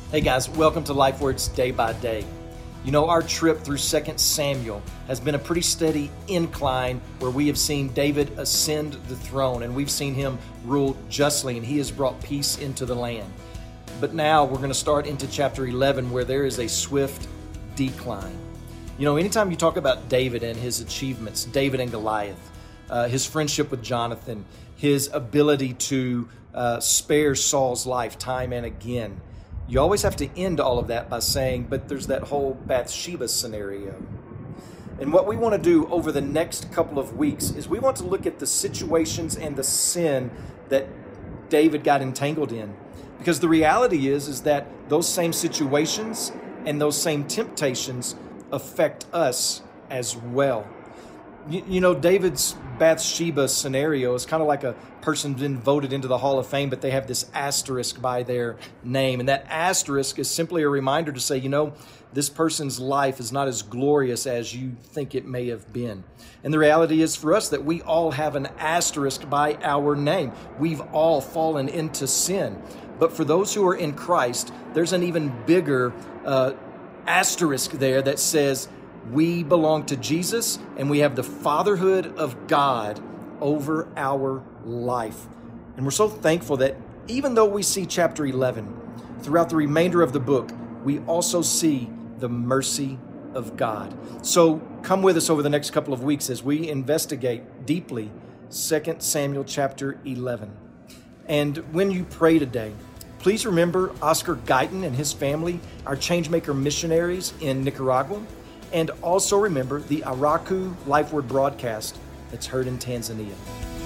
Hey guys, welcome to Life Words Day by Day. You know, our trip through 2 Samuel has been a pretty steady incline where we have seen David ascend the throne and we've seen him rule justly and he has brought peace into the land. But now we're going to start into chapter 11 where there is a swift decline. You know, anytime you talk about David and his achievements, David and Goliath, his friendship with Jonathan, his ability to spare Saul's life time and again, you always have to end all of that by saying, but there's that whole Bathsheba scenario. And what we want to do over the next couple of weeks is we want to look at the situations and the sin that David got entangled in. Because the reality is that those same situations and those same temptations affect us as well. You know, David's Bathsheba scenario is kind of like a person been voted into the Hall of Fame, but they have this asterisk by their name. And that asterisk is simply a reminder to say, you know, this person's life is not as glorious as you think it may have been. And the reality is for us that we all have an asterisk by our name. We've all fallen into sin. But for those who are in Christ, there's an even bigger asterisk there that says, we belong to Jesus and we have the fatherhood of God over our life. And we're so thankful that even though we see chapter 11, throughout the remainder of the book, we also see the mercy of God. So come with us over the next couple of weeks as we investigate deeply 2 Samuel chapter 11. And when you pray today, please remember Oscar Guyton and his family, our Changemaker missionaries in Nicaragua. And also remember the Araku Life Word broadcast that's heard in Tanzania.